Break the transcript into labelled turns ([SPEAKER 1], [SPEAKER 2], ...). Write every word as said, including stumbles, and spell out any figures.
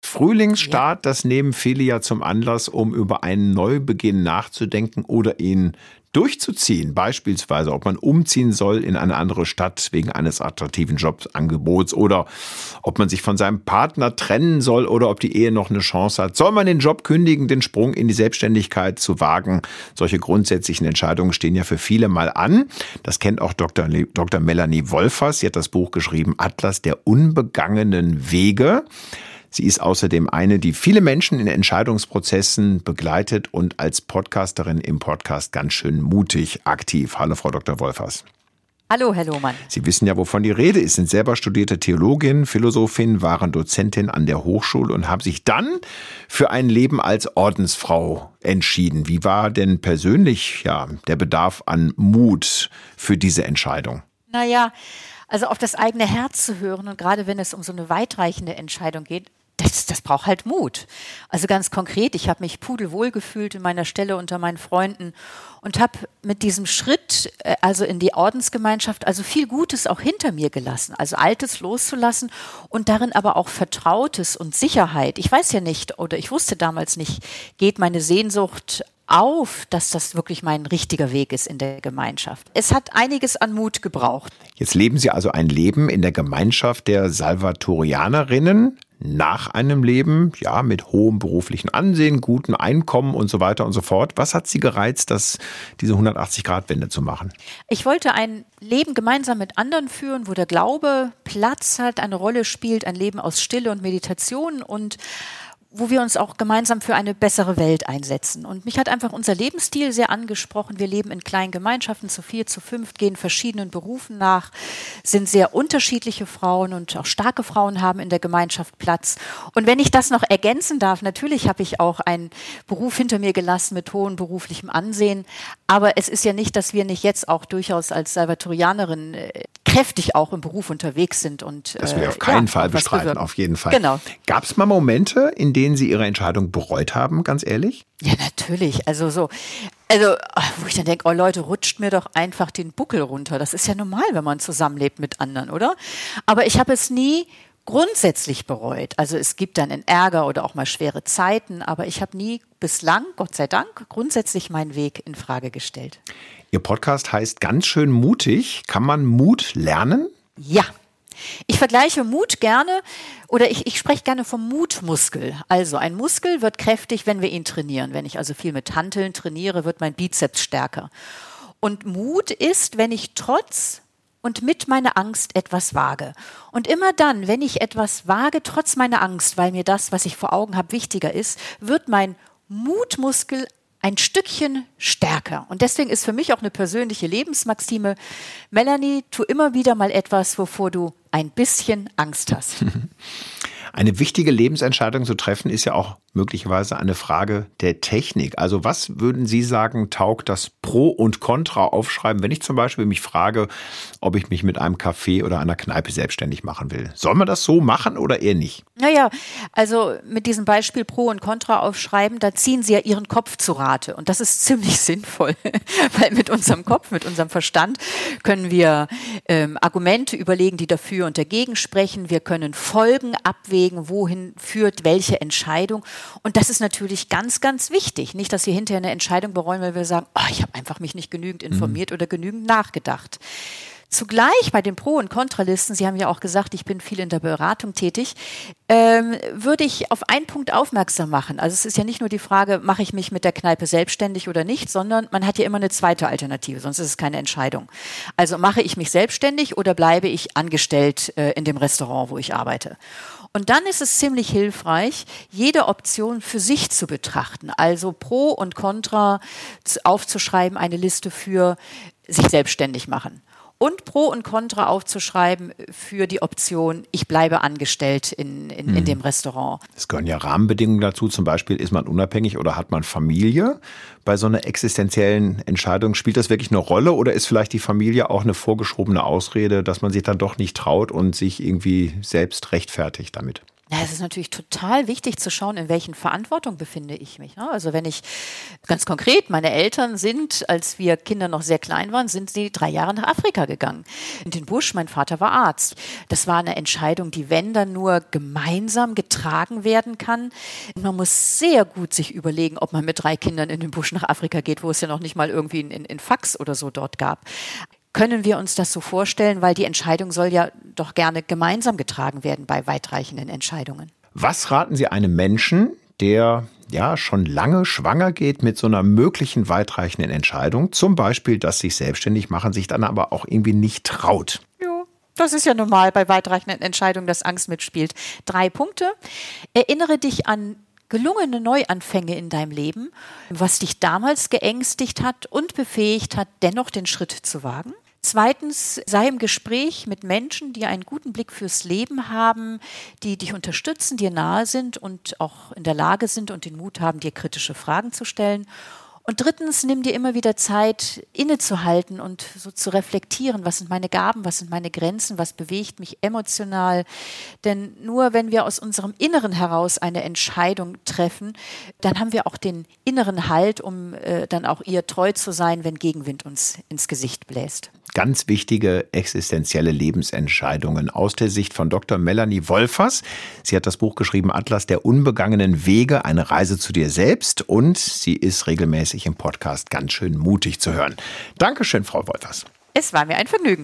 [SPEAKER 1] Frühlingsstart, das nehmen viele ja zum Anlass, um über einen Neubeginn nachzudenken oder ihn durchzuziehen. Beispielsweise, ob man umziehen soll in eine andere Stadt wegen eines attraktiven Jobangebots oder ob man sich von seinem Partner trennen soll oder ob die Ehe noch eine Chance hat. Soll man den Job kündigen, den Sprung in die Selbstständigkeit zu wagen? Solche grundsätzlichen Entscheidungen stehen ja für viele mal an. Das kennt auch Doktor Doktor Melanie Wolfers. Sie hat das Buch geschrieben, Atlas der unbegangenen Wege. Sie ist außerdem eine, die viele Menschen in Entscheidungsprozessen begleitet und als Podcasterin im Podcast ganz schön mutig aktiv. Hallo, Frau Doktor Wolfers.
[SPEAKER 2] Hallo, Herr Lohmann.
[SPEAKER 1] Sie wissen ja, wovon die Rede ist, sind selber studierte Theologin, Philosophin, waren Dozentin an der Hochschule und haben sich dann für ein Leben als Ordensfrau entschieden. Wie war denn persönlich ja der Bedarf an Mut für diese Entscheidung?
[SPEAKER 2] Naja, also auf das eigene Herz zu hören und gerade wenn es um so eine weitreichende Entscheidung geht, Das, das braucht halt Mut. Also ganz konkret, ich habe mich pudelwohl gefühlt in meiner Stelle unter meinen Freunden und habe mit diesem Schritt, äh, also in die Ordensgemeinschaft, also viel Gutes auch hinter mir gelassen, also Altes loszulassen und darin aber auch Vertrautes und Sicherheit. Ich weiß ja nicht, oder ich wusste damals nicht, geht meine Sehnsucht auf, dass das wirklich mein richtiger Weg ist in der Gemeinschaft. Es hat einiges an Mut gebraucht.
[SPEAKER 1] Jetzt leben Sie also ein Leben in der Gemeinschaft der Salvatorianerinnen nach einem Leben, ja, mit hohem beruflichen Ansehen, gutem Einkommen und so weiter und so fort. Was hat Sie gereizt, das, diese hundertachtzig-Grad-Wende zu machen?
[SPEAKER 2] Ich wollte ein Leben gemeinsam mit anderen führen, wo der Glaube Platz hat, eine Rolle spielt, ein Leben aus Stille und Meditation und wo wir uns auch gemeinsam für eine bessere Welt einsetzen. Und mich hat einfach unser Lebensstil sehr angesprochen. Wir leben in kleinen Gemeinschaften, zu vier, zu fünf, gehen verschiedenen Berufen nach, sind sehr unterschiedliche Frauen und auch starke Frauen haben in der Gemeinschaft Platz. Und wenn ich das noch ergänzen darf, natürlich habe ich auch einen Beruf hinter mir gelassen mit hohem beruflichem Ansehen, aber es ist ja nicht, dass wir nicht jetzt auch durchaus als Salvatorianerin äh, kräftig auch im Beruf unterwegs sind. Und,
[SPEAKER 1] das will ich auf keinen
[SPEAKER 2] ja,
[SPEAKER 1] Fall bestreiten, auf jeden Fall.
[SPEAKER 2] Genau.
[SPEAKER 1] Gab es mal Momente, in denen Sie Ihre Entscheidung bereut haben, ganz ehrlich?
[SPEAKER 2] Ja, natürlich. Also so, also wo ich dann denke, oh Leute, rutscht mir doch einfach den Buckel runter. Das ist ja normal, wenn man zusammenlebt mit anderen, oder? Aber ich habe es nie grundsätzlich bereut. Also es gibt dann einen Ärger oder auch mal schwere Zeiten, aber ich habe nie bislang, Gott sei Dank, grundsätzlich meinen Weg in Frage gestellt.
[SPEAKER 1] Ihr Podcast heißt ganz schön mutig. Kann man Mut lernen?
[SPEAKER 2] Ja. Ich vergleiche Mut gerne oder ich, ich spreche gerne vom Mutmuskel. Also ein Muskel wird kräftig, wenn wir ihn trainieren. Wenn ich also viel mit Hanteln trainiere, wird mein Bizeps stärker. Und Mut ist, wenn ich trotz und mit meiner Angst etwas wage. Und immer dann, wenn ich etwas wage, trotz meiner Angst, weil mir das, was ich vor Augen habe, wichtiger ist, wird mein Mutmuskel ein Stückchen stärker. Und deswegen ist für mich auch eine persönliche Lebensmaxime, Melanie, tu immer wieder mal etwas, wovor du ein bisschen Angst hast.
[SPEAKER 1] Eine wichtige Lebensentscheidung zu treffen, ist ja auch möglicherweise eine Frage der Technik. Also was würden Sie sagen, taugt das Pro und Contra aufschreiben, wenn ich zum Beispiel mich frage, ob ich mich mit einem Café oder einer Kneipe selbstständig machen will? Soll man das so machen oder eher nicht?
[SPEAKER 2] Naja, also mit diesem Beispiel Pro und Contra aufschreiben, da ziehen Sie ja Ihren Kopf zu Rate. Und das ist ziemlich sinnvoll, weil mit unserem Kopf, mit unserem Verstand können wir ähm, Argumente überlegen, die dafür und dagegen sprechen. Wir können Folgen abwägen, wohin führt welche Entscheidung. Und das ist natürlich ganz, ganz wichtig. Nicht, dass wir hinterher eine Entscheidung bereuen, weil wir sagen, oh, ich habe einfach mich nicht genügend informiert mhm. oder genügend nachgedacht. Zugleich bei den Pro- und Kontralisten, Sie haben ja auch gesagt, ich bin viel in der Beratung tätig, ähm, würde ich auf einen Punkt aufmerksam machen. Also es ist ja nicht nur die Frage, mache ich mich mit der Kneipe selbstständig oder nicht, sondern man hat ja immer eine zweite Alternative, sonst ist es keine Entscheidung. Also mache ich mich selbstständig oder bleibe ich angestellt äh, in dem Restaurant, wo ich arbeite? Und dann ist es ziemlich hilfreich, jede Option für sich zu betrachten. Also Pro und Contra aufzuschreiben, eine Liste für sich selbstständig machen. Und Pro und Contra aufzuschreiben für die Option, ich bleibe angestellt in, in, in dem Restaurant.
[SPEAKER 1] Es gehören ja Rahmenbedingungen dazu, zum Beispiel ist man unabhängig oder hat man Familie. Bei so einer existenziellen Entscheidung spielt das wirklich eine Rolle oder ist vielleicht die Familie auch eine vorgeschobene Ausrede, dass man sich dann doch nicht traut und sich irgendwie selbst rechtfertigt damit?
[SPEAKER 2] Ja, es ist natürlich total wichtig zu schauen, in welchen Verantwortung befinde ich mich. Also wenn ich ganz konkret, meine Eltern sind, als wir Kinder noch sehr klein waren, sind sie drei Jahre nach Afrika gegangen. In den Busch, mein Vater war Arzt. Das war eine Entscheidung, die, wenn dann nur gemeinsam getragen werden kann. Man muss sehr gut sich überlegen, ob man mit drei Kindern in den Busch nach Afrika geht, wo es ja noch nicht mal irgendwie ein, ein Fax oder so dort gab. Können wir uns das so vorstellen, weil die Entscheidung soll ja doch gerne gemeinsam getragen werden bei weitreichenden Entscheidungen.
[SPEAKER 1] Was raten Sie einem Menschen, der ja schon lange schwanger geht mit so einer möglichen weitreichenden Entscheidung, zum Beispiel das sich selbstständig machen, sich dann aber auch irgendwie nicht traut?
[SPEAKER 2] Ja, das ist ja normal bei weitreichenden Entscheidungen, dass Angst mitspielt. Drei Punkte. Erinnere dich an gelungene Neuanfänge in deinem Leben, was dich damals geängstigt hat und befähigt hat, dennoch den Schritt zu wagen. Zweitens, sei im Gespräch mit Menschen, die einen guten Blick fürs Leben haben, die dich unterstützen, dir nahe sind und auch in der Lage sind und den Mut haben, dir kritische Fragen zu stellen. Und drittens, nimm dir immer wieder Zeit, innezuhalten und so zu reflektieren, was sind meine Gaben, was sind meine Grenzen, was bewegt mich emotional. Denn nur wenn wir aus unserem Inneren heraus eine Entscheidung treffen, dann haben wir auch den inneren Halt, um äh, dann auch ihr treu zu sein, wenn Gegenwind uns ins Gesicht bläst.
[SPEAKER 1] Ganz wichtige existenzielle Lebensentscheidungen aus der Sicht von Doktor Melanie Wolfers. Sie hat das Buch geschrieben, Atlas der unbegangenen Wege, eine Reise zu dir selbst. Und sie ist regelmäßig im Podcast ganz schön mutig zu hören. Dankeschön, Frau Wolfers.
[SPEAKER 2] Es war mir ein Vergnügen.